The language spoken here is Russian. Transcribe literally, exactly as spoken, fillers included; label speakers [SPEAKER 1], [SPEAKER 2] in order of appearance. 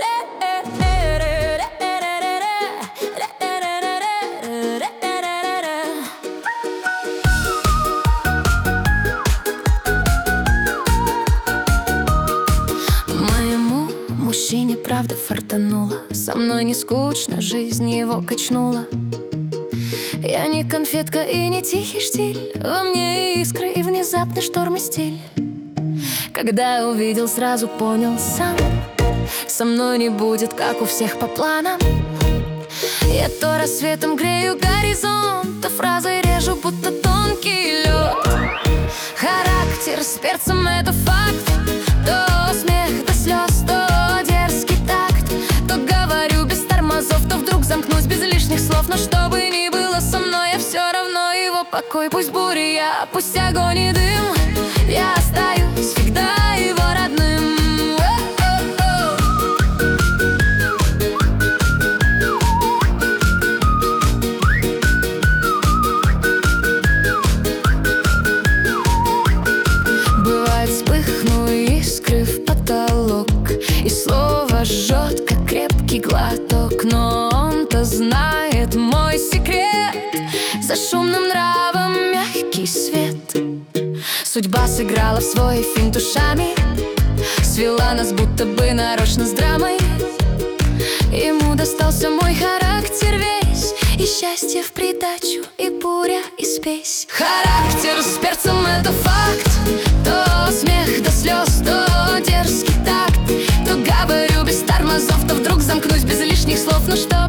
[SPEAKER 1] Моему мужчине правда фартануло, со мной не скучно, жизнь его качнула. Я не конфетка и не тихий штиль, во мне искры и внезапный шторм и стиль. Когда увидел, сразу понял сам, со мной не будет, как у всех по планам. Я то рассветом грею горизонт, то фразой режу, будто тонкий лед. Характер с перцем — это факт. То смех до слез, то дерзкий такт. То говорю без тормозов, то вдруг замкнусь без лишних слов. Но что бы ни было со мной, я все равно его покой. Пусть буря, я, пусть огонь и дым, я остаюсь всегда его родным. Бывает, вспыхну искры в потолок, и слово жжет, как крепкий глоток. Но он-то знает мой секрет, за шумным нравом мягкий свет. Судьба сыграла в свой финт ушами, свела нас будто бы нарочно с драмой. Ему достался мой характер весь, и счастье в придачу, и буря, и спесь. Характер с перцем — это факт. То смех до слез, то дерзкий такт. То говорю без тормозов, то вдруг замкнусь без лишних слов. Ну что